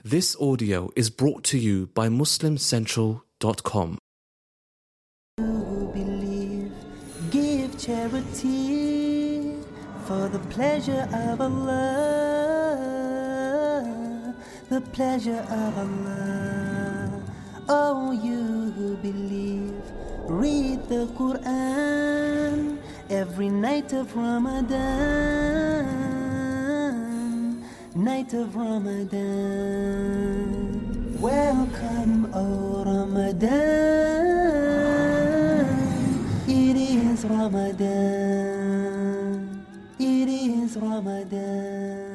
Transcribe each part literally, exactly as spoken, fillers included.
This audio is brought to you by muslim central dot com. You believe, give charity for the pleasure of Allah, the pleasure of Allah. Oh, you who believe, read the Quran every night of Ramadan, night of Ramadan. Welcome, O Ramadan. It is Ramadan. It is Ramadan.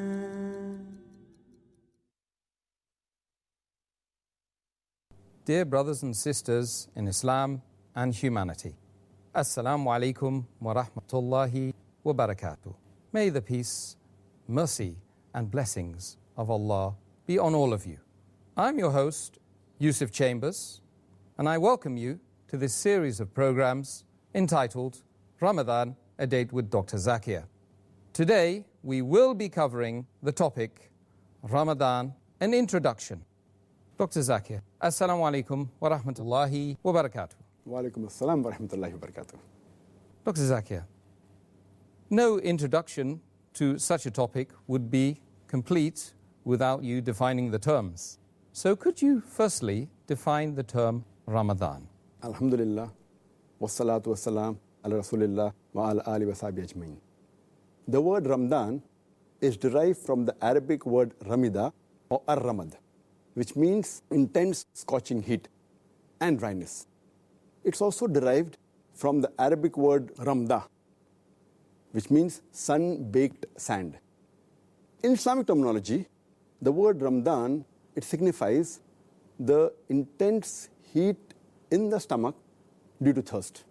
Dear brothers and sisters in Islam and humanity, Assalamu alaikum wa rahmatullahi wa barakatuh. May the peace, mercy and blessings of Allah be on all of you. I'm your host, Yusuf Chambers, and I welcome you to this series of programs entitled Ramadan, a Date with Doctor Zakir. Today, we will be covering the topic Ramadan, an introduction. Doctor Zakir, Assalamu alaikum wa rahmatullahi wa barakatuh. Wa alaikum assalam wa rahmatullahi wa barakatuh. Doctor Zakir, no introduction to such a topic would be complete without you defining the terms. So could you firstly define the term Ramadan? Alhamdulillah, wassalatu wassalam ala rasulillah wa ala ali wa sahbihi ajmain. The word Ramadan is derived from the Arabic word Ramida or Ar-Ramad, which means intense scorching heat and dryness. It's also derived from the Arabic word Ramda, which means sun-baked sand. In Islamic terminology, the word Ramadan, it signifies the intense heat in the stomach due to thirst.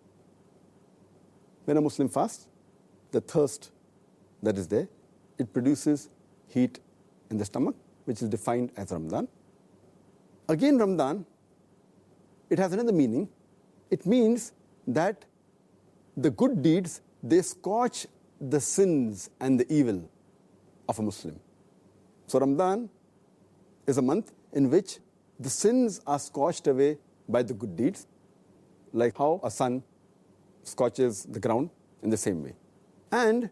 When a Muslim fasts, the thirst that is there, it produces heat in the stomach, which is defined as Ramadan. Again, Ramadan, it has another meaning. It means that the good deeds, they scorch the sins and the evil of a Muslim. So Ramadan is a month in which the sins are scorched away by the good deeds, like how a sun scorches the ground in the same way. And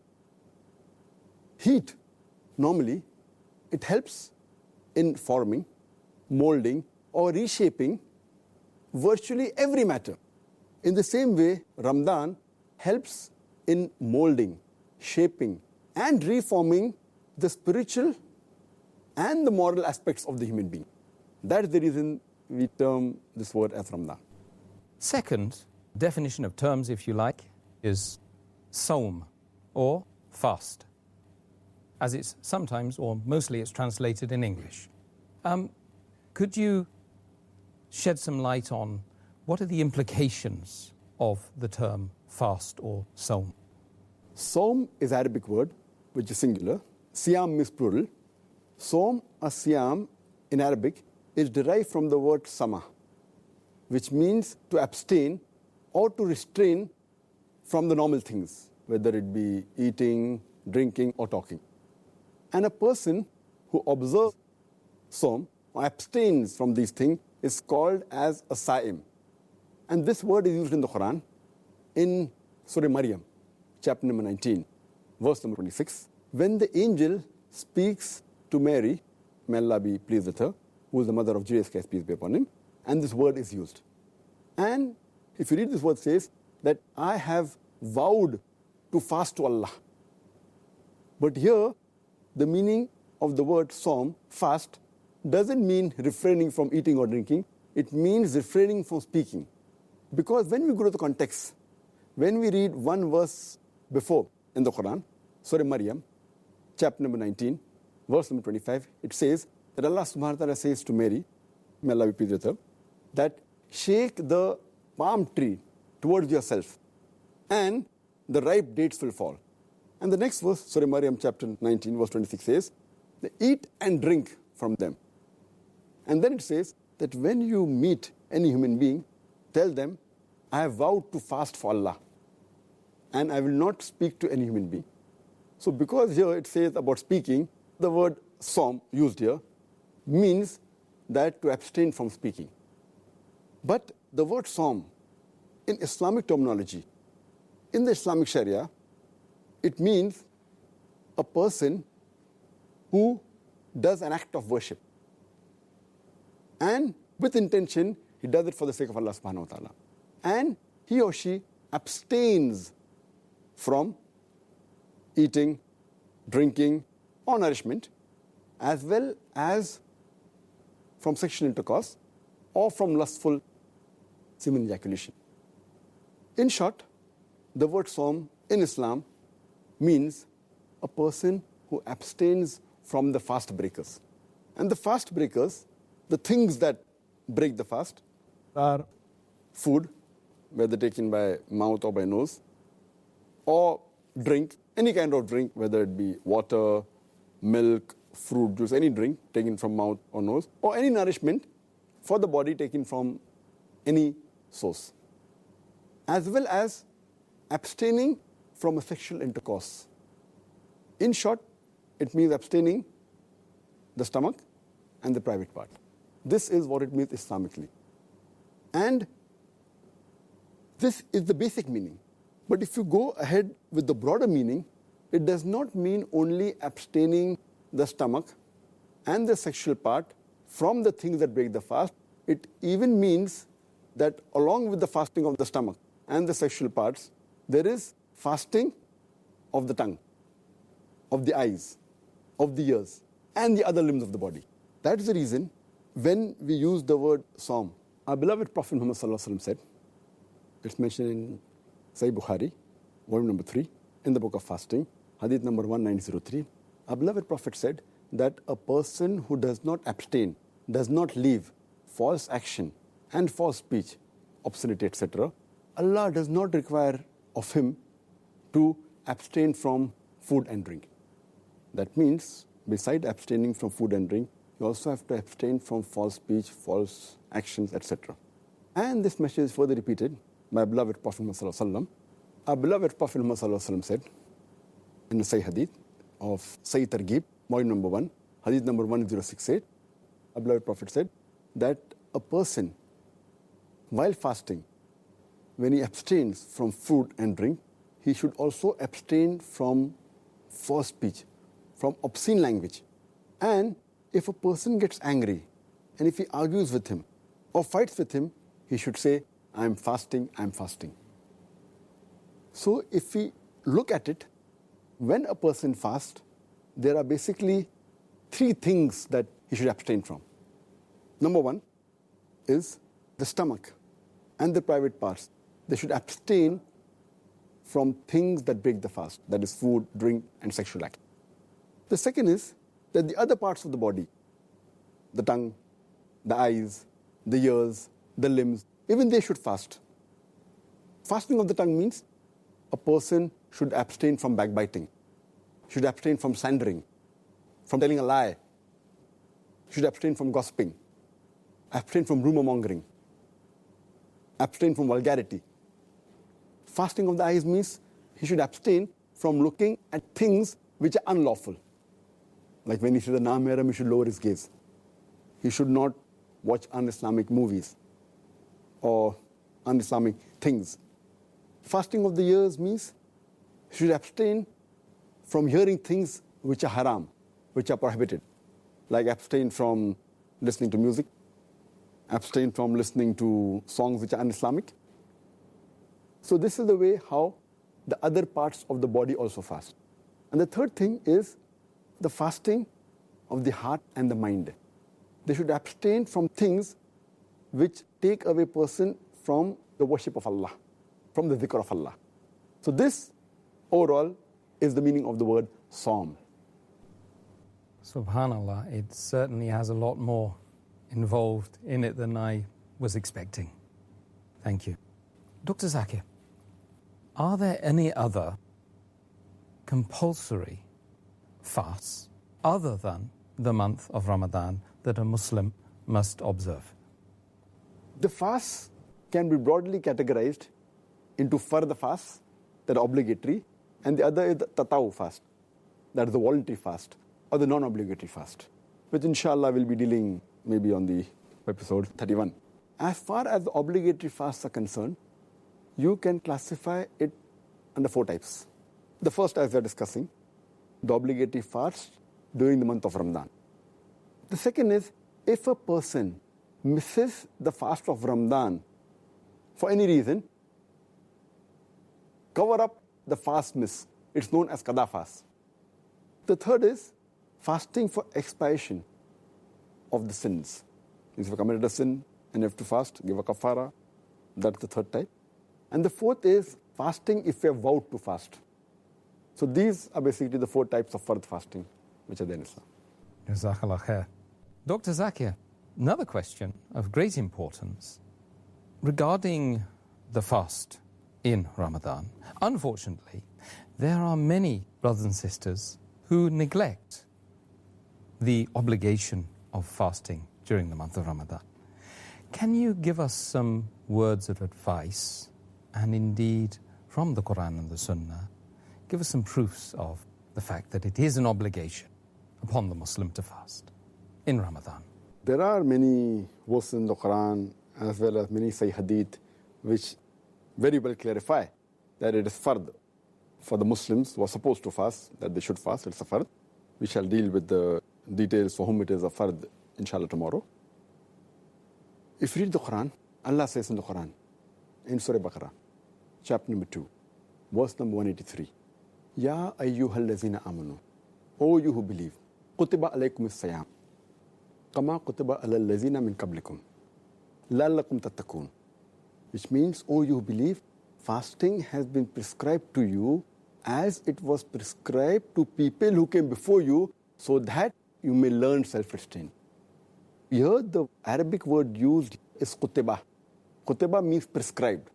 heat, normally, it helps in forming, molding, or reshaping virtually every matter. In the same way, Ramadan helps in molding, shaping, and reforming the spiritual and the moral aspects of the human being. That is the reason we term this word as Ramadan. Second definition of terms, if you like, is Sawm, or fast, as it's sometimes, or mostly it's translated in English. Um, could you shed some light on what are the implications of the term fast or Sawm? Sawm is Arabic word, which is singular. Siyam means plural. Sawm or Siyam in Arabic is derived from the word Sama, which means to abstain or to restrain from the normal things, whether it be eating, drinking, or talking. And a person who observes Sawm or abstains from these things is called as a Sa'im. And this word is used in the Quran in Surah Maryam, chapter number nineteen, verse number twenty-six, when the angel speaks to Mary, may Allah be pleased with her, who is the mother of Jesus Christ, peace be upon him, and this word is used. And if you read this word, it says that I have vowed to fast to Allah. But here, the meaning of the word Sawm, fast, doesn't mean refraining from eating or drinking. It means refraining from speaking. Because when we go to the context, when we read one verse before in the Quran, Surah Maryam, chapter number nineteen, verse number twenty-five, it says that Allah subhanahu wa ta'ala says to Mary, may Allah be pleased with her, that shake the palm tree towards yourself and the ripe dates will fall. And the next verse, Surah Maryam chapter nineteen, verse twenty-six says, eat and drink from them. And then it says that when you meet any human being, tell them, I have vowed to fast for Allah, and I will not speak to any human being. So because here it says about speaking, the word Sawm used here means that to abstain from speaking. But the word Saum, in Islamic terminology, in the Islamic Sharia, it means a person who does an act of worship. And with intention, he does it for the sake of Allah subhanahu wa ta'ala. And he or she abstains from eating, drinking, or nourishment, as well as from sexual intercourse or from lustful semen ejaculation. In short, the word Saum in Islam means a person who abstains from the fast breakers. And the fast breakers, the things that break the fast, are food, whether taken by mouth or by nose, or drink, any kind of drink, whether it be water, milk, fruit juice, any drink taken from mouth or nose, or any nourishment for the body taken from any source, as well as abstaining from a sexual intercourse. In short, it means abstaining the stomach and the private part. This is what it means Islamically. And this is the basic meaning. But if you go ahead with the broader meaning, it does not mean only abstaining the stomach and the sexual part from the things that break the fast. It even means that along with the fasting of the stomach and the sexual parts, there is fasting of the tongue, of the eyes, of the ears, and the other limbs of the body. That is the reason when we use the word Saum, our beloved Prophet Muhammad sallallahu alaihi wasallam said, it's mentioned in Sahih Bukhari, volume number three, in the book of fasting, hadith number one nine zero three, our beloved Prophet said that a person who does not abstain, does not leave false action and false speech, obscenity, et cetera, Allah does not require of him to abstain from food and drink. That means, beside abstaining from food and drink, you also have to abstain from false speech, false actions, et cetera. And this message is further repeated by beloved Prophet Muhammad sallallahu alaihi wasallam. Our beloved Prophet Muhammad sallallahu alaihi wasallam said in the Sahih Hadith of Sahih Targhib, volume number one, Hadith number one zero six eight, our beloved Prophet said that a person, while fasting, when he abstains from food and drink, he should also abstain from false speech, from obscene language. And if a person gets angry, and if he argues with him or fights with him, he should say, I'm fasting, I'm fasting. So if we look at it, when a person fasts, there are basically three things that he should abstain from. Number one is the stomach and the private parts. They should abstain from things that break the fast, that is food, drink, and sexual act. The second is that the other parts of the body, the tongue, the eyes, the ears, the limbs, even they should fast. Fasting of the tongue means a person should abstain from backbiting, should abstain from slandering, from telling a lie, should abstain from gossiping, abstain from rumor mongering, abstain from vulgarity. Fasting of the eyes means he should abstain from looking at things which are unlawful. Like when he sees a na-mehram, he should lower his gaze. He should not watch un-Islamic movies or un-Islamic things. Fasting of the ears means he should abstain from hearing things which are haram, which are prohibited. Like abstain from listening to music, abstain from listening to songs which are un-Islamic. So this is the way how the other parts of the body also fast. And the third thing is the fasting of the heart and the mind. They should abstain from things which take away a person from the worship of Allah, from the dhikr of Allah. So this, overall, is the meaning of the word Saum. Subhanallah, it certainly has a lot more involved in it than I was expecting. Thank you. Doctor Zakir, are there any other compulsory fasts other than the month of Ramadan that a Muslim must observe? The fasts can be broadly categorized into fard fasts that are obligatory, and the other is the tatawu fast, that is the voluntary fast or the non-obligatory fast. which inshallah we'll be dealing maybe on the episode thirty-one. As far as the obligatory fasts are concerned, you can classify it under four types. The first, as we are discussing, the obligatory fast during the month of Ramadan. The second is, if a person misses the fast of Ramadan for any reason, cover up the fast miss. It's known as qada fast. The third is fasting for expiation of the sins. If you committed a sin and you have to fast, give a kafara. That's the third type. And the fourth is fasting if you have vowed to fast. So these are basically the four types of fard fasting which are there in Islam. Jazakallah khair. Doctor Zakir, another question of great importance regarding the fast in Ramadan. Unfortunately, there are many brothers and sisters who neglect the obligation of fasting during the month of Ramadan. Can you give us some words of advice, and indeed from the Quran and the Sunnah, give us some proofs of the fact that it is an obligation upon the Muslim to fast in Ramadan? There are many verses in the Quran as well as many Sahih Hadith which very well clarify that it is fard for the Muslims who are supposed to fast, that they should fast. It's a fard. We shall deal with the details for whom it is a fard, inshallah, tomorrow. If you read the Quran, Allah says in the Quran, in Surah Baqarah, chapter number two, verse number one eighty-three, Ya ayyuhal lazina amanu, O you who believe, kutiba alaykum as-siyam, kama kutiba alal lazina min qablikum, la'allakum tattaqun. Which means, O you who believe, fasting has been prescribed to you as it was prescribed to people who came before you, so that you may learn self-restraint. Here the Arabic word used is kutiba. Kutiba means prescribed.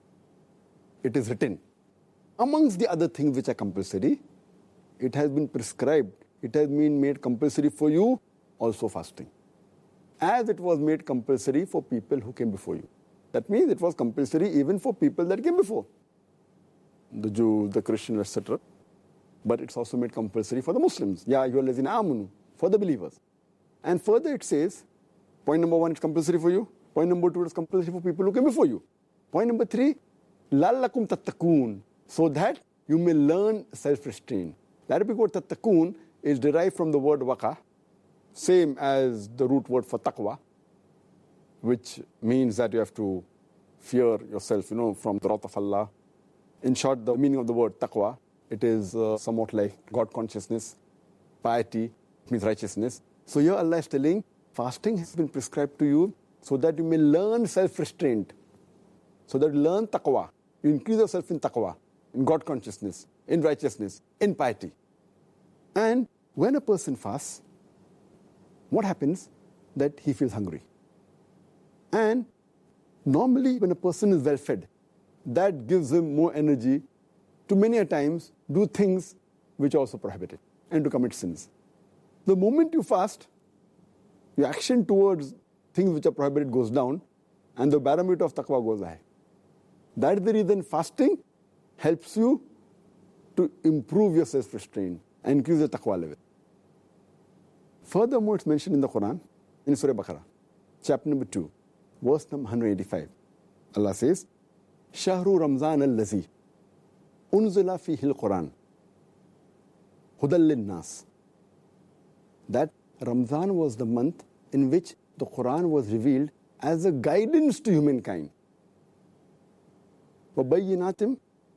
It is written. Amongst the other things which are compulsory, it has been prescribed. It has been made compulsory for you, also fasting. As it was made compulsory for people who came before you. That means it was compulsory even for people that came before. The Jews, the Christians, et cetera. But it's also made compulsory for the Muslims. Ya ayyuhal lazina amanu, for the believers. And further it says, point number one, it's compulsory for you. Point number two, it's compulsory for people who came before you. Point number three, la'allakum tattaqun, so that you may learn self-restraint. The Arabic word tattaqun is derived from the word waqa, same as the root word for taqwa, which means that you have to fear yourself, you know, from the wrath of Allah. In short, the meaning of the word taqwa, it is uh, somewhat like God consciousness, piety, means righteousness. So here Allah is telling, fasting has been prescribed to you so that you may learn self-restraint, so that you learn taqwa. You increase yourself in taqwa, in God consciousness, in righteousness, in piety. And when a person fasts, what happens? That he feels hungry. And normally when a person is well fed, that gives him more energy to many a times do things which are also prohibited and to commit sins. The moment you fast, your action towards things which are prohibited goes down and the barometer of taqwa goes high. That is the reason fasting helps you to improve your self-restraint and increase your taqwa level. Furthermore, it's mentioned in the Quran, in Surah Baqarah, chapter number two, verse number one eighty-five. Allah says, Shahru Ramzan al-Lazi, unzila fihi al-Quran, hudal lin-nas. That Ramzan was the month in which the Quran was revealed as a guidance to humankind. وَبَيِّنَاتٍ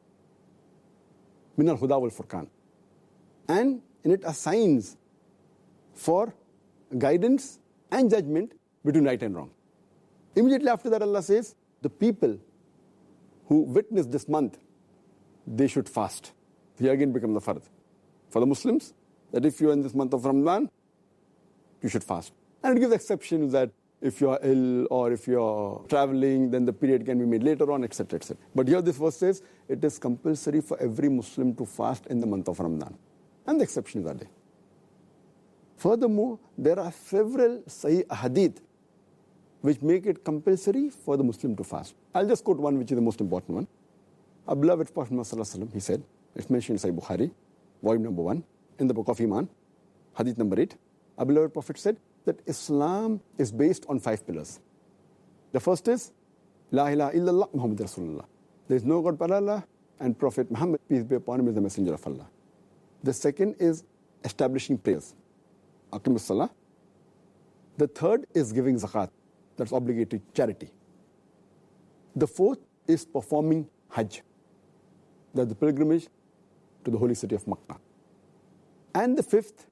مِنَ الْهُدَى وَالْفُرْقَانِ. And in it are signs for guidance and judgment between right and wrong. Immediately after that, Allah says, the people who witness this month, they should fast. Here again becomes the fard. For the Muslims, that if you are in this month of Ramadan, you should fast. And it gives exceptions that if you are ill or if you are traveling, then the period can be made later on, et cetera, et cetera. But here this verse says, it is compulsory for every Muslim to fast in the month of Ramadan. And the exceptions are there. Furthermore, there are several Sahih Hadith which make it compulsory for the Muslim to fast. I'll just quote one which is the most important one. Our beloved Prophet Muhammad, he said, it's mentioned in Sahih Bukhari, volume number one, in the book of Iman, Hadith number eight. our beloved Prophet said that Islam is based on five pillars. The first is, La ilaha illallah Muhammad Rasulullah. There is no God but Allah, and Prophet Muhammad, peace be upon him, is the messenger of Allah. The second is establishing prayers. Aqimus Salah. The third is giving zakat. That's obligatory charity. The fourth is performing Hajj. That's the pilgrimage to the holy city of Makkah. And the fifth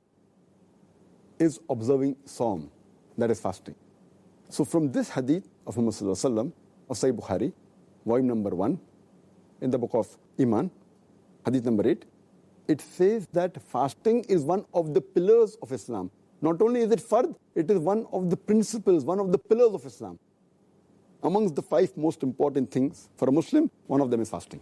is observing Sawm, that is fasting. So from this hadith of Muhammad Sallallahu Alaihi Wasallam of Sahih Bukhari, volume number one, in the book of Iman, hadith number eight, it says that fasting is one of the pillars of Islam. Not only is it fard, it is one of the principles, one of the pillars of Islam. Amongst the five most important things for a Muslim, one of them is fasting.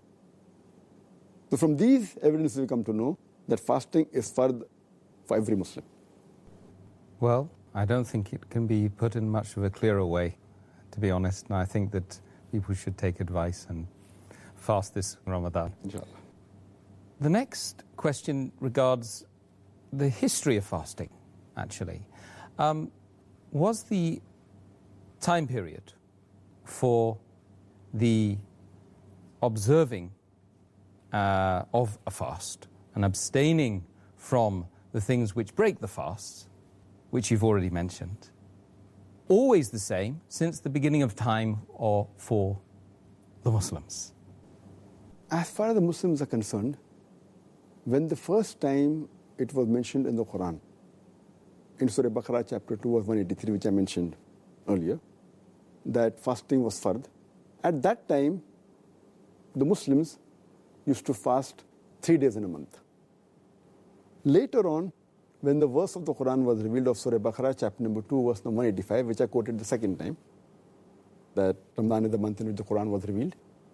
So from these evidences we come to know that fasting is fard for every Muslim. Well, I don't think it can be put in much of a clearer way, to be honest. And I think that people should take advice and fast this Ramadan. Inshallah. The next question regards the history of fasting, actually. Um, was the time period for the observing uh, of a fast and abstaining from the things which break the fast, which you've already mentioned, always the same since the beginning of time or for the Muslims? As far as the Muslims are concerned, when the first time it was mentioned in the Quran, in Surah Baqarah chapter two verse one eighty-three, which I mentioned earlier, that fasting was fard, at that time the Muslims used to fast three days in a month. Later on, when the verse of the Quran was revealed of Surah Baqarah chapter number two verse number one eighty-five, which I quoted the second time, that Ramadan is the month in which the Quran was revealed,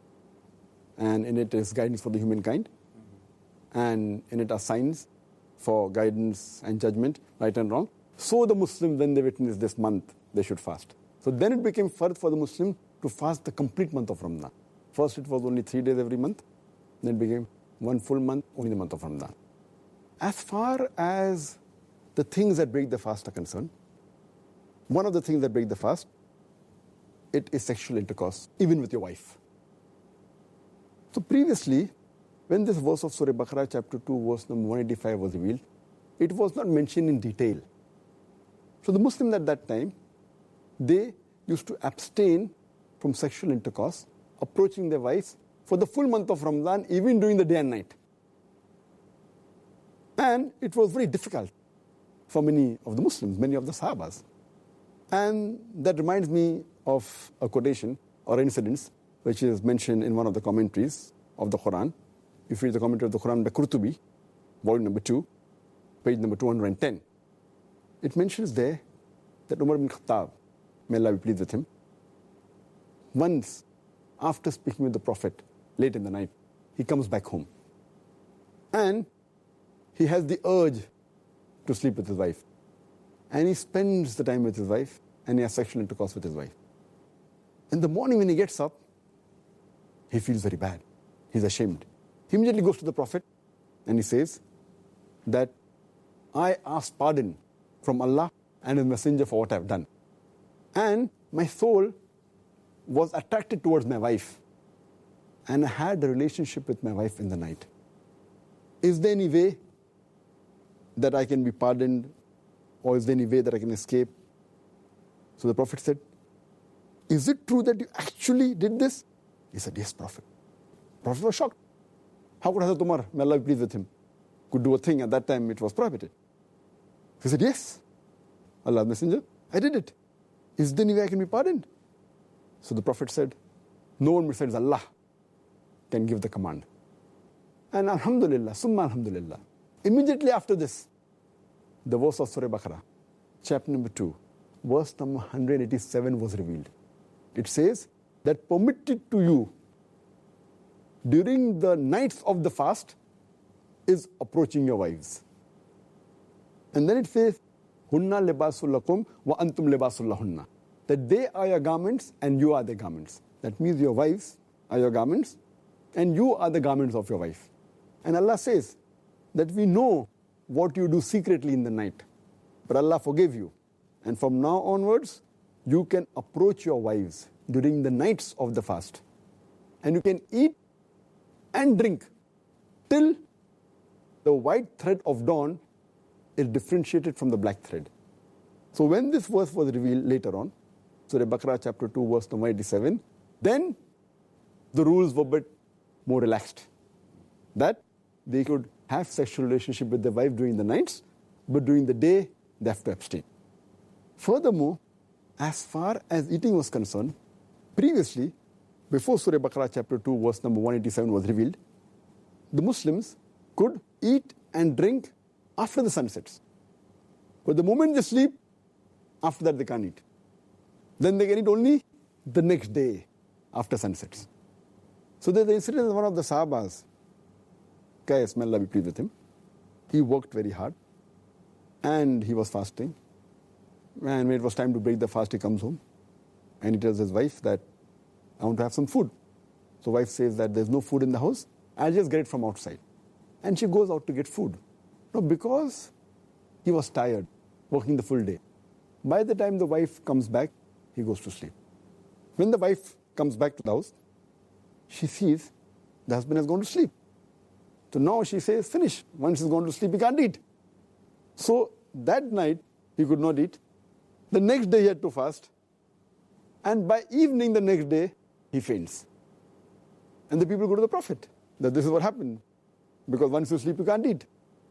and in it is guidance for the humankind, and in it are signs for guidance and judgment, right and wrong. So the Muslims, when they witness this month, they should fast. So then it became fard for the Muslim to fast the complete month of Ramadan. First it was only three days every month, then it became one full month, only the month of Ramadan. As far as the things that break the fast are concerned, one of the things that break the fast, it is sexual intercourse, even with your wife. So previously, when this verse of Surah Baqarah chapter two verse number one eighty-five was revealed, it was not mentioned in detail. So the Muslims at that time, they used to abstain from sexual intercourse, approaching their wives for the full month of Ramadan, even during the day and night. And it was very difficult for many of the Muslims, many of the Sahabas. And that reminds me of a quotation or incident which is mentioned in one of the commentaries of the Quran. If you read the commentary of the Quran by Qurtubi, volume number two, page number two hundred ten, it mentions there that Umar ibn Khattab, may Allah be pleased with him, once after speaking with the Prophet late in the night, he comes back home. And he has the urge to sleep with his wife. And he spends the time with his wife, and he has sexual intercourse with his wife. In the morning when he gets up, he feels very bad. He's ashamed. He immediately goes to the Prophet and he says that I ask pardon from Allah and His Messenger for what I've done. And my soul was attracted towards my wife, and I had a relationship with my wife in the night. Is there any way that I can be pardoned, or is there any way that I can escape? So the Prophet said, is it true that you actually did this? He said, yes, Prophet. Prophet was shocked. How could Hazrat Umar, may Allah be pleased with him, could do a thing at that time it was prohibited? He said, yes, Allah's Messenger, I did it. Is there any way I can be pardoned? So the Prophet said, no one besides Allah can give the command. And alhamdulillah, summa alhamdulillah, immediately after this, the verse of Surah Baqarah, chapter number two, verse number one hundred eighty-seven was revealed. It says that permitted to you during the nights of the fast is approaching your wives. And then it says, Hunna libasul lakum wa antum libasul lahunna. That they are your garments and you are their garments. That means your wives are your garments and you are the garments of your wife. And Allah says that we know what you do secretly in the night. but Allah forgave you. And from now onwards, you can approach your wives during the nights of the fast. And you can eat and drink till the white thread of dawn is differentiated from the black thread. So when this verse was revealed later on, Surah Baqarah chapter two, verse number eighty-seven, then the rules were a bit more relaxed. That they could have sexual relationship with their wife during the nights, but during the day, they have to abstain. Furthermore, as far as eating was concerned, previously, before Surah Baqarah chapter two, verse number one eighty-seven was revealed, the Muslims could eat and drink after the sun sets. But the moment they sleep, after that they can't eat. Then they can eat only the next day after sunsets. So there's the incident of one of the Sahabas, Qais, may Allah be pleased with him. He worked very hard and he was fasting. And when it was time to break the fast, he comes home and he tells his wife that, I want to have some food. So wife says that there's no food in the house, I'll just get it from outside. And she goes out to get food. Now because he was tired, working the full day, by the time the wife comes back, he goes to sleep. When the wife comes back to the house, she sees the husband has gone to sleep. So now she says, finish. Once he's gone to sleep, he can't eat. So that night, he could not eat. The next day, he had to fast. And by evening the next day, he faints. And the people go to the Prophet, that this is what happened. Because once you sleep, you can't eat.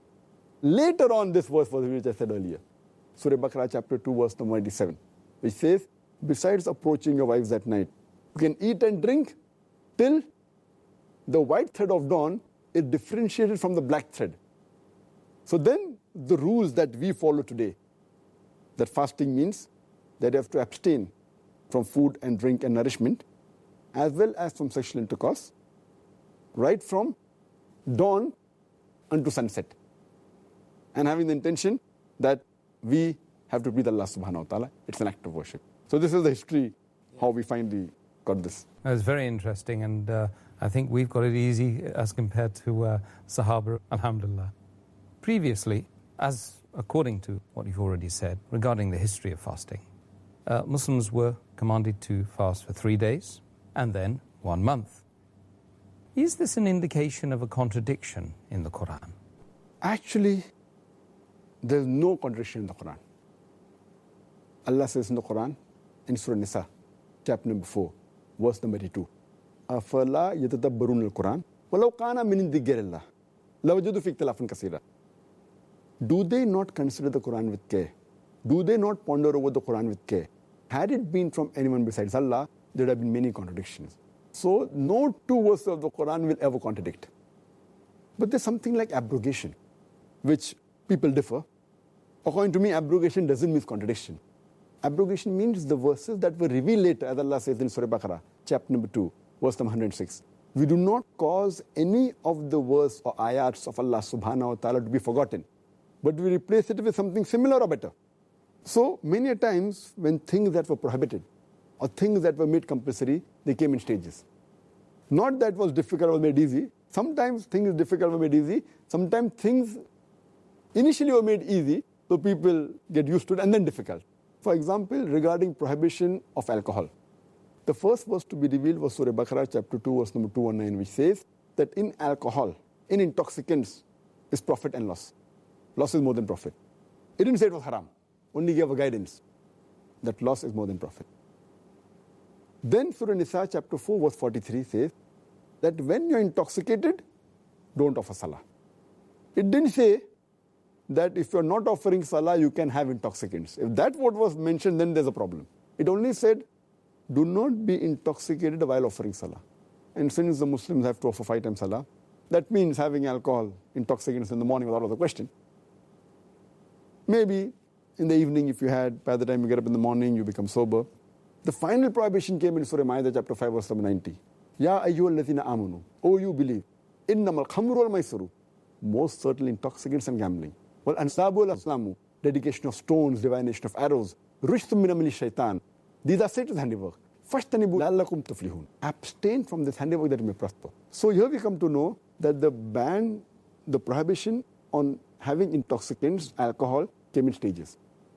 Later on, this verse was which I said earlier. Surah Baqarah chapter two, verse number eighty-seven, which says, besides approaching your wives at night, you can eat and drink till the white thread of dawn is differentiated from the black thread. So then the rules that we follow today, that fasting means that you have to abstain from food and drink and nourishment, as well as from sexual intercourse, right from dawn unto sunset. And having the intention that we have to breathe Allah subhanahu wa ta'ala. It's an act of worship. So this is the history, how we finally got this. That's very interesting, and uh, I think we've got it easy as compared to uh, Sahaba, alhamdulillah. Previously, as according to what you've already said regarding the history of fasting, uh, Muslims were commanded to fast for three days and then one month. Is this an indication of a contradiction in the Quran? Actually, there's no contradiction in the Quran. Allah says in the Quran, in Surah Nisa, chapter number four, verse number eighty-two, أَفَلَا يَتَدَبَّرُونَ الْقُرْآنَ وَلَوْ كَانَ مِنْ عِنْدِ غَيْرِ اللَّهِ لَوَجَدُوا فِيهِ اخْتِلَافًا كَثِيرًا. Do they not consider the Quran with care? Do they not ponder over the Quran with care? Had it been from anyone besides Allah, there would have been many contradictions. So no two verses of the Quran will ever contradict. But there's something like abrogation, which people differ. According to me, abrogation doesn't mean contradiction. Abrogation means the verses that were revealed later, as Allah says in Surah Baqarah, chapter number two, verse number one hundred six. We do not cause any of the verse or ayats of Allah subhanahu wa ta'ala to be forgotten, but we replace it with something similar or better. So many a times when things that were prohibited or things that were made compulsory, they came in stages. Not that was difficult or made easy. Sometimes things difficult were made easy. Sometimes things initially were made easy, so people get used to it, and then difficult. For example, regarding prohibition of alcohol. The first verse to be revealed was Surah Baqarah chapter two, verse number two nineteen, which says that in alcohol, in intoxicants, is profit and loss. Loss is more than profit. It didn't say it was haram, only gave a guidance that loss is more than profit. Then Surah Nisa chapter four, verse forty-three says that when you're intoxicated, don't offer salah. It didn't say that if you're not offering salah, you can have intoxicants. If that word was mentioned, then there's a problem. It only said, do not be intoxicated while offering salah. And since the Muslims have to offer five times salah, that means having alcohol, intoxicants in the morning was out of the question. Maybe in the evening, if you had, by the time you get up in the morning, you become sober. The final prohibition came in Surah Ma'idah chapter five, verse ninety. Ya ayyuhalladhina amanu, O you believe, innamal khamru wal maisiru, most certainly intoxicants and gambling. Well, ansabu wal aslamu, dedication of stones, divination of arrows, rushtum min amali shaitan. These are Satan's handiwork. Fashtanibu la'allakum tuflihun. Abstain from this handiwork that you may prosper. So here we come to know that the ban, the prohibition on having intoxicants, alcohol, came in stages.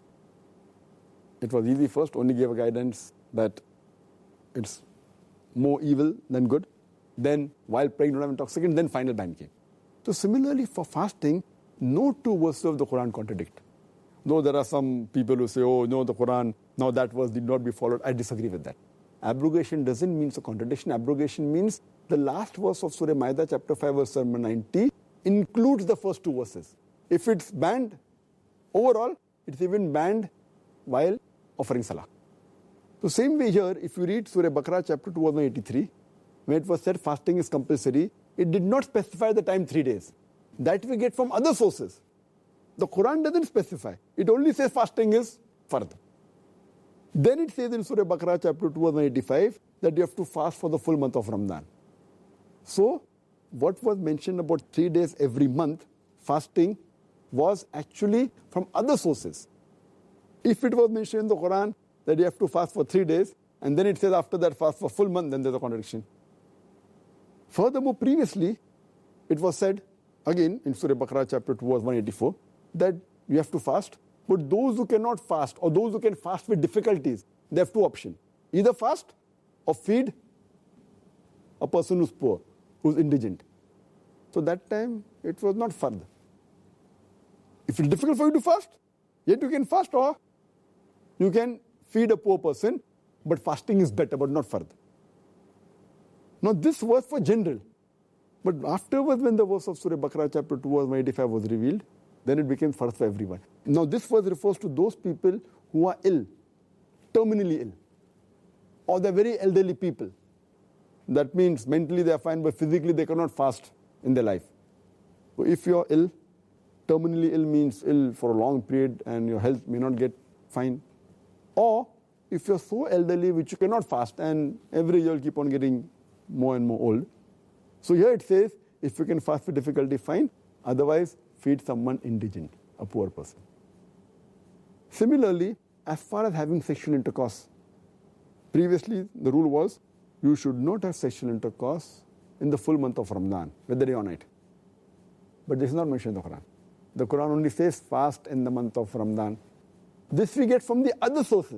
It was easy first, only gave a guidance that it's more evil than good. Then, while praying, don't have intoxicant, then final ban came. So similarly, for fasting, no two verses of the Quran contradict. Though there are some people who say, oh, no, the Quran, now that verse did not be followed. I disagree with that. Abrogation doesn't mean a contradiction. Abrogation means the last verse of Surah Ma'idah, chapter five, verse number ninety, includes the first two verses. If it's banned overall, it's even banned while offering salah. So same way here, if you read Surah Baqarah, chapter two, verse eighty-three, when it was said fasting is compulsory, it did not specify the time three days. That we get from other sources. The Quran doesn't specify. It only says fasting is fard. Then it says in Surah Baqarah chapter two, verse eighty-five, that you have to fast for the full month of Ramadan. So, what was mentioned about three days every month, fasting, was actually from other sources. If it was mentioned in the Quran that you have to fast for three days, and then it says after that fast for full month, then there's a contradiction. Furthermore, previously, it was said, again in Surah Baqarah chapter two, verse one eighty-four, that you have to fast. But those who cannot fast, or those who can fast with difficulties, they have two options. Either fast or feed a person who's poor, who's indigent. So that time, it was not fard. If it's difficult for you to fast, yet you can fast, or you can feed a poor person, but fasting is better, but not fard. Now this was for general. But afterwards, when the verse of Surah Baqarah chapter two, verse one eighty-five was revealed, then it became fard for everyone. Now this verse refers to those people who are ill, terminally ill, or they're very elderly people. That means mentally they are fine, but physically they cannot fast in their life. So if you're ill, terminally ill means ill for a long period and your health may not get fine. Or if you're so elderly which you cannot fast and every year you'll keep on getting more and more old. So here it says, if you can fast with difficulty, fine. Otherwise, feed someone indigent, a poor person. Similarly, as far as having sexual intercourse, previously the rule was you should not have sexual intercourse in the full month of Ramadan, whether day or night. But this is not mentioned in the Quran. The Quran only says fast in the month of Ramadan. This we get from the other sources.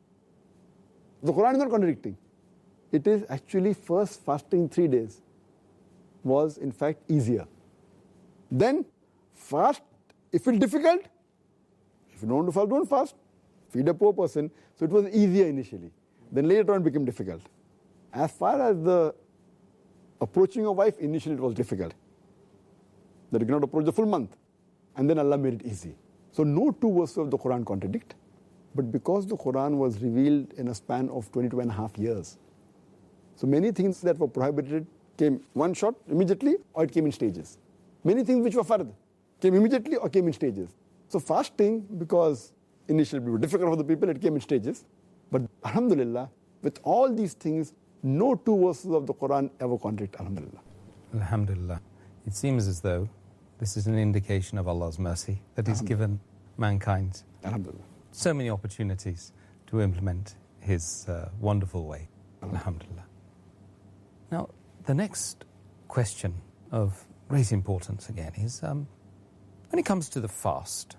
The Quran is not contradicting. It is actually first fasting three days was in fact easier. Then fast, if it's difficult, if you don't want to fast, don't fast. Feed a poor person. So it was easier initially. Then later on it became difficult. As far as the approaching a wife, initially it was difficult. That you cannot approach the full month. And then Allah made it easy. So no two verses of the Quran contradict. But because the Quran was revealed in a span of twenty-two and a half years, so many things that were prohibited came one shot immediately, or it came in stages. Many things which were fard came immediately or came in stages. So fasting, because initially it was difficult for the people, it came in stages. But alhamdulillah, with all these things, no two verses of the Quran ever contradict, alhamdulillah. Alhamdulillah. It seems as though this is an indication of Allah's mercy that He's given mankind alhamdulillah. So many opportunities to implement His uh, wonderful way. Alhamdulillah. Now, the next question of great importance again is, um, when it comes to the fast,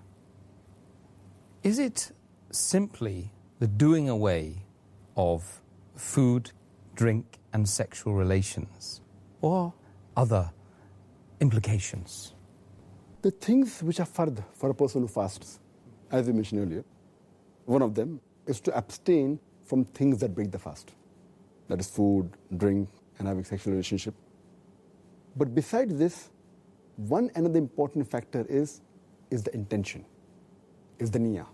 is it simply the doing away of food, drink and sexual relations, or other implications? The things which are fard for a person who fasts, as we mentioned earlier, one of them is to abstain from things that break the fast. That is food, drink, and having sexual relationship. But besides this, one another important factor is, is the intention, is the niyyah.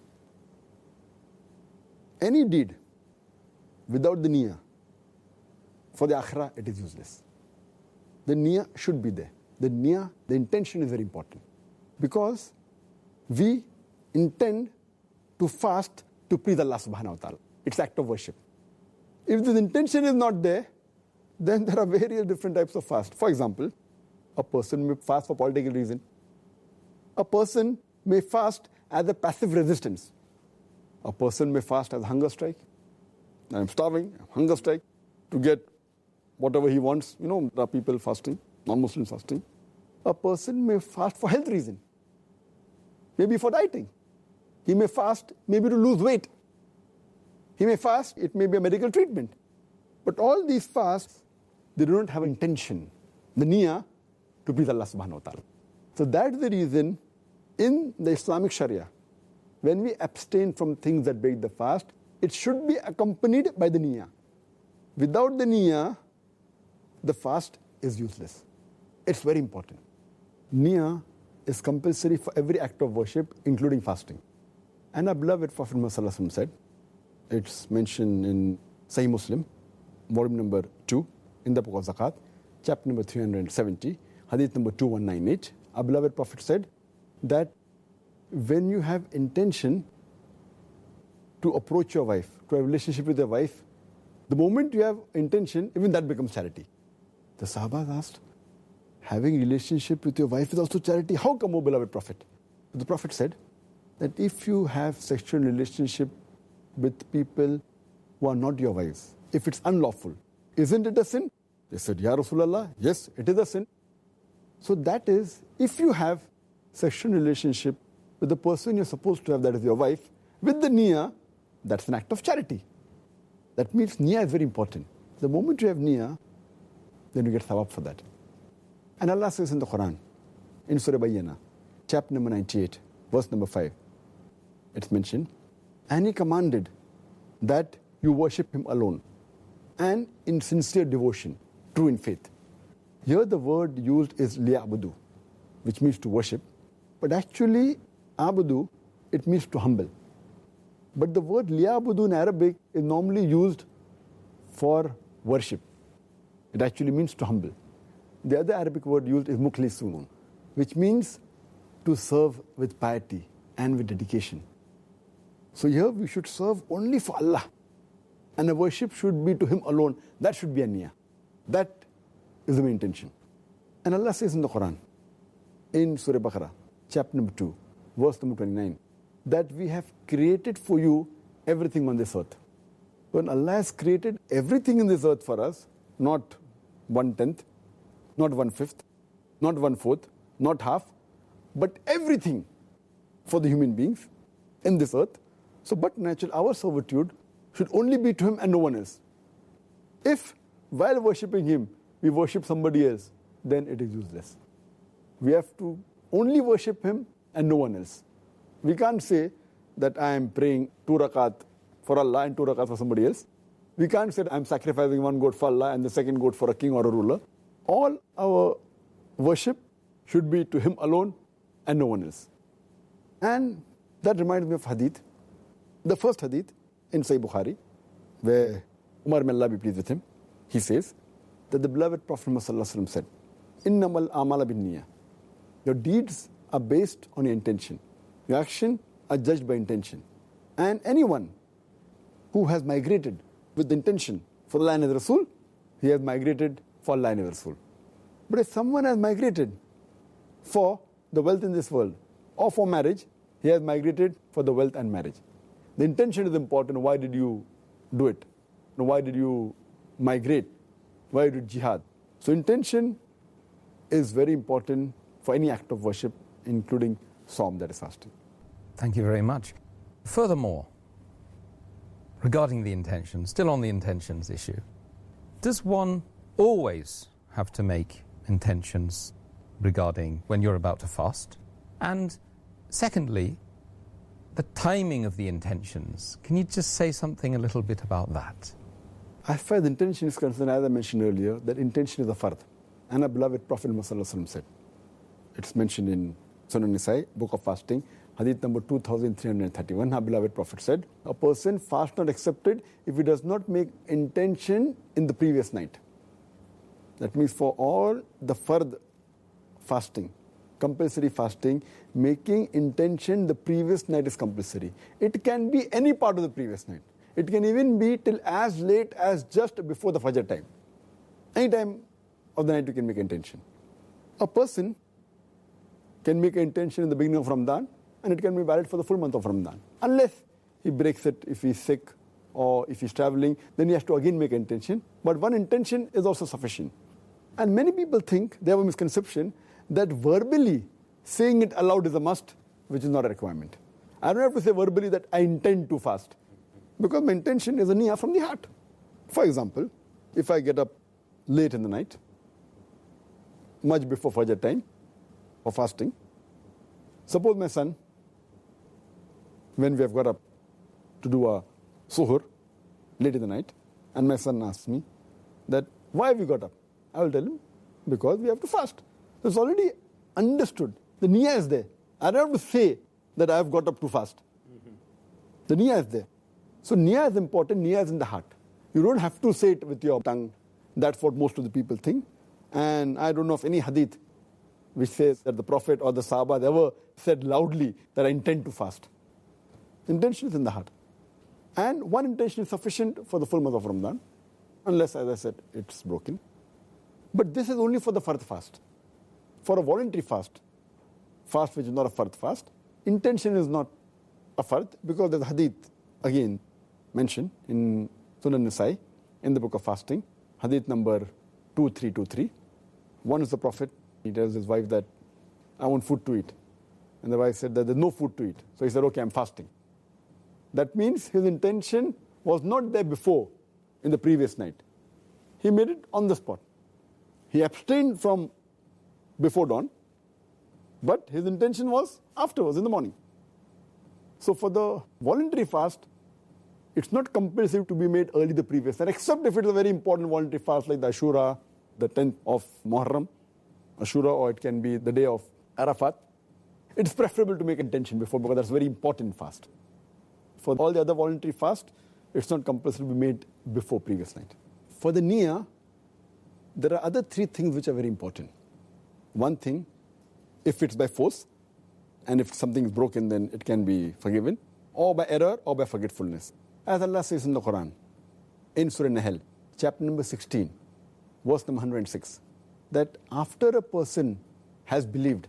Any deed without the niyyah, for the akhirah, it is useless. The niyyah should be there. The niyyah, the intention is very important. Because we intend to fast to please Allah subhanahu wa ta'ala. It's act of worship. If this intention is not there, then there are various different types of fast. For example, a person may fast for political reason. A person may fast as a passive resistance. A person may fast as a hunger strike. I'm starving, I'm hunger strike, to get whatever he wants. You know, there are people fasting, non-Muslims fasting. A person may fast for health reason, maybe for dieting. He may fast maybe to lose weight. He may fast, it may be a medical treatment. But all these fasts, they do not have intention, the niyyah, to please Allah subhanahu wa ta'ala. So that's the reason in the Islamic Sharia, when we abstain from things that break the fast, it should be accompanied by the niyyah. Without the niyyah, the fast is useless. It's very important. Niyyah is compulsory for every act of worship, including fasting. And our beloved Prophet Muhammad said, it's mentioned in Sahih Muslim, volume number two, in the book of Zakat, chapter number three hundred seventy, hadith number two one nine eight. Our beloved Prophet said that when you have intention to approach your wife, to have a relationship with your wife, the moment you have intention, even that becomes charity. The Sahabas asked, having a relationship with your wife is also charity. How come, O beloved Prophet? The Prophet said that if you have sexual relationship with people who are not your wives, if it's unlawful, isn't it a sin? They said, Ya Rasulallah, yes, it is a sin. So that is, if you have sexual relationship with the person you're supposed to have, that is your wife, with the niyyah, that's an act of charity. That means niyyah is very important. The moment you have niyyah, then you get thawab for that. And Allah says in the Quran, in Surah Bayyana, chapter number ninety-eight, verse number five, it's mentioned, and He commanded that you worship Him alone and in sincere devotion, true in faith. Here the word used is liya'budu, which means to worship. But actually, abudu, it means to humble. But the word liya'budu in Arabic is normally used for worship. It actually means to humble. The other Arabic word used is mukhlisun, which means to serve with piety and with dedication. So here we should serve only for Allah. And the worship should be to Him alone. That should be a niyyah. That is the main intention. And Allah says in the Quran, in Surah Baqarah, chapter number two, verse number twenty-nine, that we have created for you everything on this earth. When Allah has created everything in this earth for us, not one-tenth, not one-fifth, not one-fourth, not half, but everything for the human beings in this earth. So, but naturally, our servitude should only be to Him and no one else. If, while worshipping Him, we worship somebody else, then it is useless. We have to only worship Him and no one else. We can't say that I am praying two rakat for Allah and two rakat for somebody else. We can't say I am sacrificing one goat for Allah and the second goat for a king or a ruler. All our worship should be to Him alone and no one else. And that reminds me of hadith. The first hadith in Sahih Bukhari, where Umar may Allah be pleased with him, he says that the beloved Prophet Muhammad said, Innamal amala bin niyyah. Your deeds are based on your intention. Your action are judged by intention. And anyone who has migrated with the intention for Allah and His Rasul, he has migrated for Allah and His Rasul. But if someone has migrated for the wealth in this world or for marriage, he has migrated for the wealth and marriage. The intention is important. Why did you do it? Why did you migrate? Why did jihad? So intention is very important for any act of worship, including Saum, that is fasting. Thank you very much. Furthermore, regarding the intention, still on the intentions issue, does one always have to make intentions regarding when you're about to fast? And secondly, the timing of the intentions. Can you just say something a little bit about that? As far as intention is concerned, as I mentioned earlier, that intention is a fard. And our beloved Prophet Muhammad said, it's mentioned in Sunan Nisai, Book of Fasting, hadith number two thousand three hundred thirty-one, our beloved Prophet said, a person fast not accepted if he does not make intention in the previous night. That means for all the fard fasting, compulsory fasting, making intention the previous night is compulsory. It can be any part of the previous night. It can even be till as late as just before the Fajr time. Any time of the night you can make intention. A person can make an intention in the beginning of Ramadan and it can be valid for the full month of Ramadan. Unless he breaks it if he's sick or if he's traveling, then he has to again make an intention. But one intention is also sufficient. And many people think, they have a misconception, that verbally saying it aloud is a must, which is not a requirement. I don't have to say verbally that I intend to fast, because my intention is a niyah from the heart. For example, if I get up late in the night, much before Fajr time, for fasting, suppose my son, when we have got up to do a suhoor late in the night, and my son asks me that, why have you got up? I will tell him, because we have to fast. So it's already understood. The niyyah is there. I don't have to say that I have got up to fast. Mm-hmm. The niyyah is there. So niyyah is important. Niyyah is in the heart. You don't have to say it with your tongue. That's what most of the people think. And I don't know of any hadith which says that the Prophet or the Sahaba ever said loudly that I intend to fast. Intention is in the heart. And one intention is sufficient for the full month of Ramadan, unless, as I said, it's broken. But this is only for the fard fast. For a voluntary fast, fast which is not a fard fast, intention is not a fard, because there's hadith, again, mentioned in Sunan Nisai, in the book of fasting, hadith number two three two three. One is the Prophet, he tells his wife that, I want food to eat. And the wife said that there's no food to eat. So he said, okay, I'm fasting. That means his intention was not there before, in the previous night. He made it on the spot. He abstained from before dawn, but his intention was afterwards, in the morning. So for the voluntary fast, it's not compulsory to be made early the previous night, except if it's a very important voluntary fast like the Ashura, the tenth of Muharram, Ashura, or it can be the day of Arafat. It's preferable to make intention before, because that's a very important fast. For all the other voluntary fast, it's not compulsory to be made before previous night. For the niyyah, there are other three things which are very important. One thing, if it's by force, and if something is broken, then it can be forgiven, or by error, or by forgetfulness. As Allah says in the Quran, in Surah Nahl, chapter number sixteen, verse number one hundred six, that after a person has believed,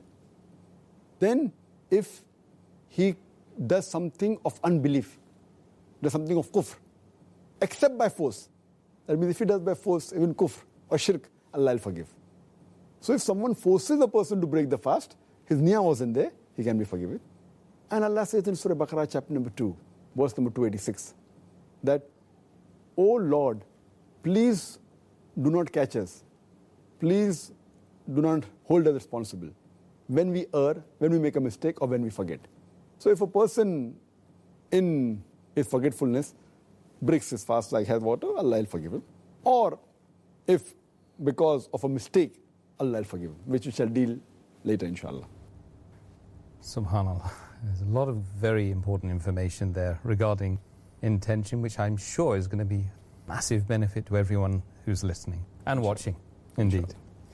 then if he does something of unbelief, does something of kufr, except by force, that means if he does by force, even kufr or shirk, Allah will forgive. So if someone forces a person to break the fast, his niyyah wasn't there, he can be forgiven. And Allah says in Surah Baqarah, chapter number two, verse number two eighty-six, that, O Lord, please do not catch us. Please do not hold us responsible when we err, when we make a mistake, or when we forget. So if a person in his forgetfulness breaks his fast like has water, Allah will forgive him. Or if because of a mistake, Allah will forgive him, which we shall deal later, inshallah. Subhanallah. There's a lot of very important information there regarding intention, which I'm sure is going to be massive benefit to everyone who's listening and watching, indeed.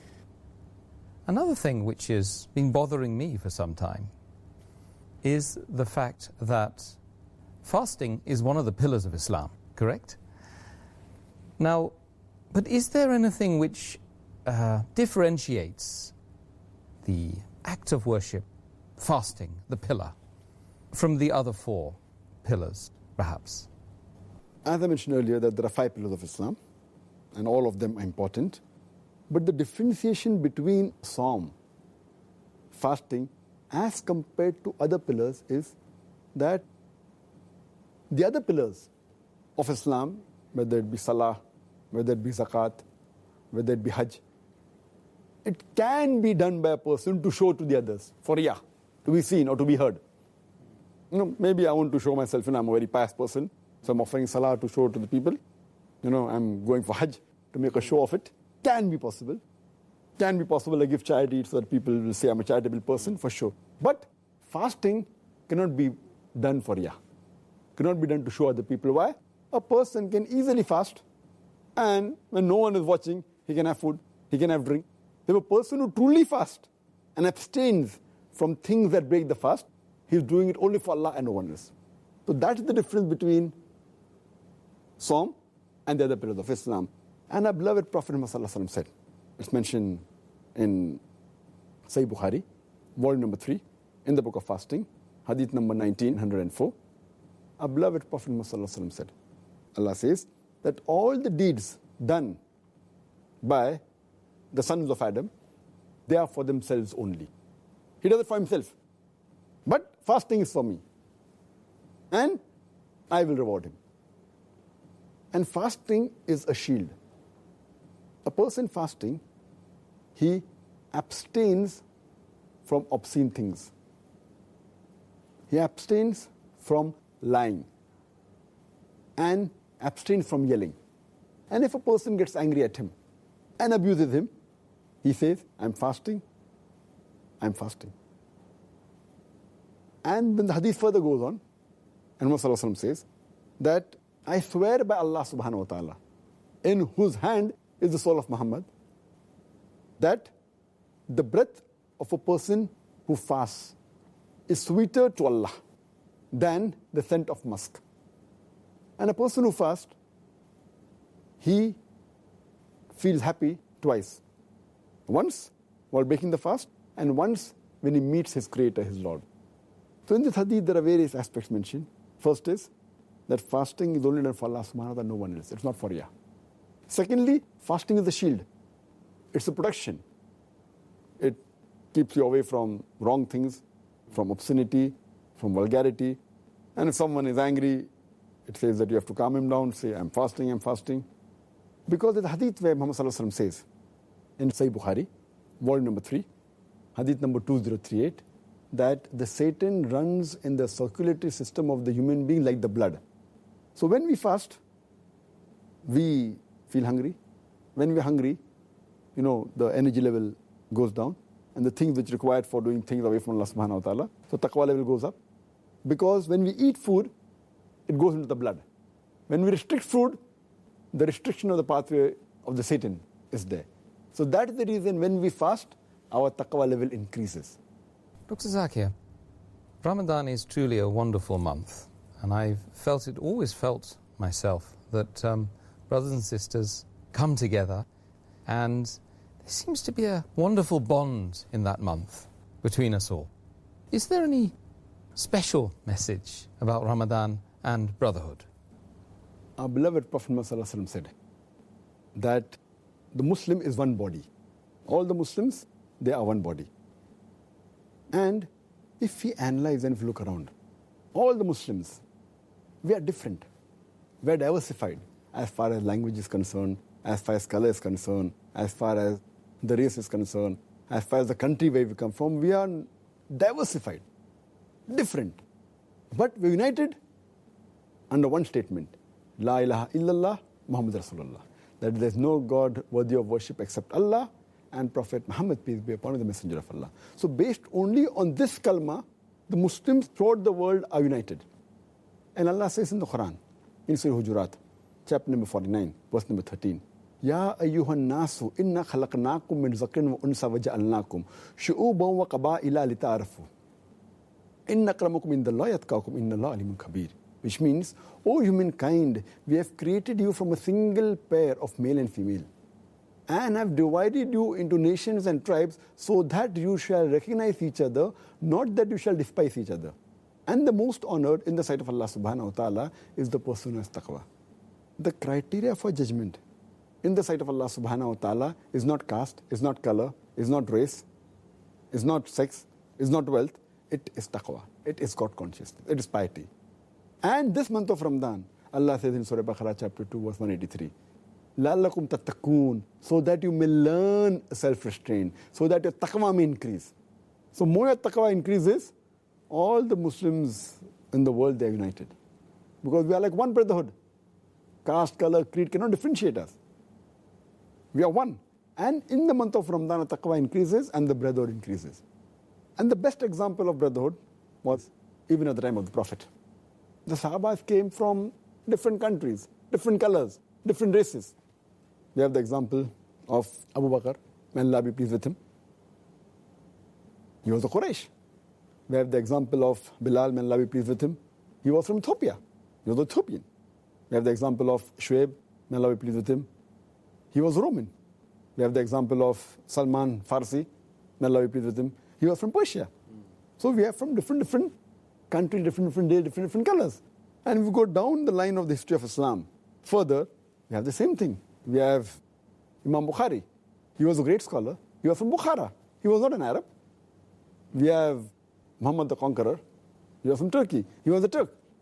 Another thing which has been bothering me for some time is the fact that fasting is one of the pillars of Islam, correct? Now, but is there anything which uh, differentiates the act of worship, fasting, the pillar, from the other four pillars, perhaps? As I mentioned earlier, that there are five pillars of Islam, and all of them are important. But the differentiation between Sawm, fasting, as compared to other pillars is that the other pillars of Islam, whether it be Salah, whether it be Zakat, whether it be Hajj, it can be done by a person to show to the others, for riyah, to be seen or to be heard. You know, maybe I want to show myself, and I'm a very pious person, so I'm offering Salah to show to the people. You know, I'm going for Hajj to make a show of it. Can be possible. Can be possible. I give charity so that people will say I'm a charitable person, for sure. But fasting cannot be done for riyah. Cannot be done to show other people. Why? A person can easily fast, and when no one is watching, he can have food, he can have drink. If a person who truly fasts and abstains from things that break the fast, he's doing it only for Allah and no one else. So that's the difference between Sawm and the other pillars of Islam. And our beloved Prophet Muhammad said, it's mentioned in Sahih Bukhari, volume number three, in the book of fasting, hadith number nineteen oh four. Our beloved Prophet Muhammad said, Allah says that all the deeds done by the sons of Adam, they are for themselves only. He does it for himself. But fasting is for me. and I will reward him. And fasting is a shield. A person fasting, he abstains from obscene things. He abstains from lying and abstains from yelling. And if a person gets angry at him and abuses him, he says, I'm fasting, I'm fasting. And then the hadith further goes on, and Muhammad says that I swear by Allah subhanahu wa ta'ala, in whose hand is the soul of Muhammad, that the breath of a person who fasts is sweeter to Allah than the scent of musk. And a person who fasts, he feels happy twice. Once while breaking the fast, and once when he meets his Creator, his Lord. So in this hadith, there are various aspects mentioned. First is that fasting is only done for Allah subhanahu wa ta'ala, no one else. It's not for Riyah. Secondly, fasting is a shield. It's a protection. It keeps you away from wrong things, from obscenity, from vulgarity. And if someone is angry, it says that you have to calm him down, say, I'm fasting, I'm fasting. Because the hadith where Muhammad sallallahu alaihi wasallam says, in Sahih Bukhari, volume number three, hadith number two thousand thirty-eight, that the Satan runs in the circulatory system of the human being like the blood. So when we fast, we feel hungry. When we're hungry, you know, the energy level goes down, and the things which are required for doing things away from Allah subhanahu wa ta'ala, so taqwa level goes up. Because when we eat food, it goes into the blood. When we restrict food, the restriction of the pathway of the Satan is there. So that is the reason when we fast, our taqwa level increases. Doctor Zakir, Ramadan is truly a wonderful month, and I've felt it, always felt myself, that um, brothers and sisters come together, and there seems to be a wonderful bond in that month between us all. Is there any special message about Ramadan and brotherhood? Our beloved Prophet Muhammad said that the Muslim is one body. All the Muslims, they are one body. And if we analyze and if we look around, all the Muslims, we are different. We are diversified as far as language is concerned, as far as color is concerned, as far as the race is concerned, as far as the country where we come from. We are diversified, different. But we are united under one statement, La ilaha illallah Muhammad Rasulullah. That there is no God worthy of worship except Allah, and Prophet Muhammad, peace be upon him, the messenger of Allah. So based only on this kalma, the Muslims throughout the world are united. And Allah says in the Quran, in Surah Hujurat, chapter number forty-nine, verse number thirteen, Ya ayyuhan nasu inna khalaqnakum min zakarin wa unsa wa ja'alnakum shu'uban wa qaba'ila lita'arafu. Inna akramakum indallahi atqakum innallaha alimun kabir. Which means, O humankind, we have created you from a single pair of male and female, and have divided you into nations and tribes so that you shall recognize each other, not that you shall despise each other. And the most honored in the sight of Allah subhanahu wa ta'ala is the person who has taqwa. The criteria for judgment in the sight of Allah subhanahu wa ta'ala is not caste, is not color, is not race, is not sex, is not wealth. It is taqwa. It is God consciousness. It is piety. And this month of Ramadan, Allah says in Surah Baqarah chapter two, verse one eighty-three, لَعَلَّكُمْ تَتَّقُونَ, so that you may learn self-restraint, so that your taqwa may increase. So more your taqwa increases, all the Muslims in the world, they are united. Because we are like one brotherhood. Caste, color, creed cannot differentiate us. We are one. And in the month of Ramadan, taqwa increases and the brotherhood increases. And the best example of brotherhood was even at the time of the Prophet. The Sahabas came from different countries, different colors, different races. We have the example of Abu Bakr, may Allah be pleased with him. He was a Quraysh. We have the example of Bilal, may Allah be pleased with him. He was from Ethiopia. He was Ethiopian. We have the example of Shuaib, may Allah be pleased with him. He was Roman. We have the example of Salman Farsi, may Allah be pleased with him. He was from Persia. So we have from different, different countries, different, different days, different, different colors. And if we go down the line of the history of Islam, further, we have the same thing. We have Imam Bukhari. He was a great scholar. He was from Bukhara. He was not an Arab. We have Muhammad the Conqueror. He was from Turkey. He was a Turk.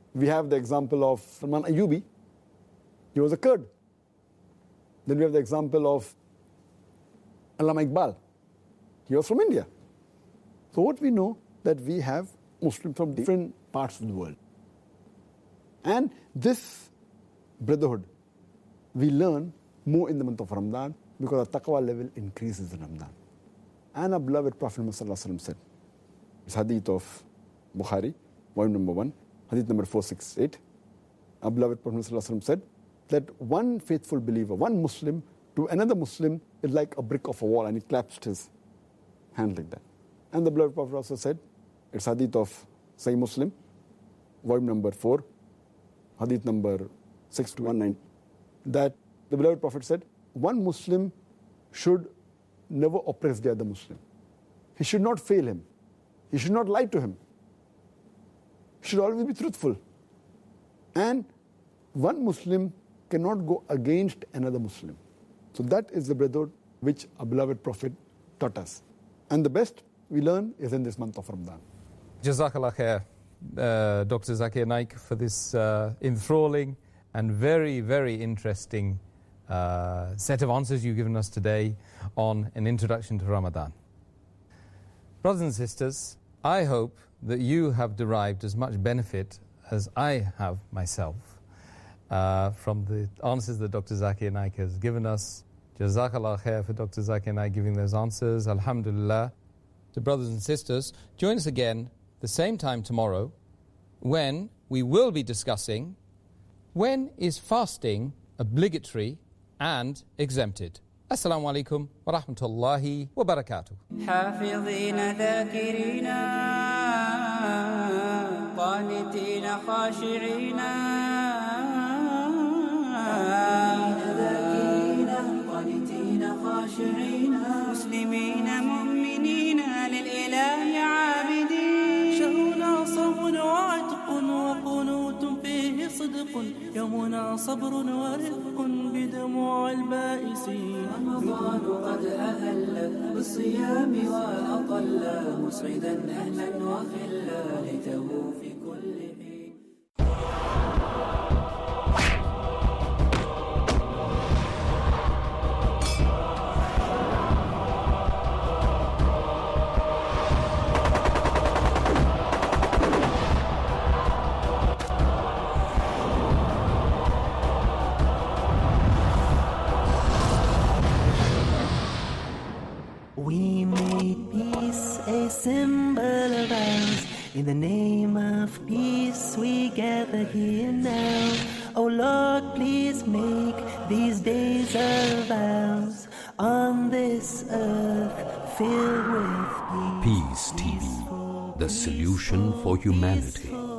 we have the example of Salman Ayyubi. He was a Kurd. Then we have the example of Allama Iqbal. He was from India. So what we know that we have Muslims from different parts of the world. And this brotherhood, we learn more in the month of Ramadan because our taqwa level increases in Ramadan. And our beloved Prophet Muhammad said, it's hadith of Bukhari, volume number one, hadith number four sixty-eight. Our beloved Prophet Muhammad said that one faithful believer, one Muslim to another Muslim is like a brick of a wall, and he clasped his hand like that. And the beloved Prophet also said, it's hadith of Sahih Muslim, volume number four, hadith number six two one nine, that the beloved Prophet said, one Muslim should never oppress the other Muslim. He should not fail him. He should not lie to him. He should always be truthful. And one Muslim cannot go against another Muslim. So that is the brotherhood which our beloved Prophet taught us. And the best we learn is in this month of Ramadan. Jazakallah khair, uh, Doctor Zakir Naik, for this uh, enthralling and very, very interesting uh, set of answers you've given us today on an introduction to Ramadan. Brothers and sisters, I hope that you have derived as much benefit as I have myself uh, from the answers that Doctor Zakir Naik has given us. Jazakallah khair for Doctor Zakir Naik giving those answers. Alhamdulillah. So brothers and sisters, join us again the same time tomorrow when we will be discussing when is fasting obligatory and exempted. Assalamu alaikum wa rahmatullahi wa barakatuh. حافظين ذاكرين قانتين خاشعين ذاكرين قانتين خاشعين مسلمين مؤمنين للإله عابدين شهرنا صوم وعتق وقنوت فيه صدق يومنا صبر ورفق بدموع البائسين رمضان قد أهل بالصيام وأطل مسعدا أهلا وخلا ليته في كل حين. We made peace a symbol of ours. In the name of peace we gather here now. Oh Lord, please make these days of ours on this earth filled with peace. Peace T V, the solution for humanity.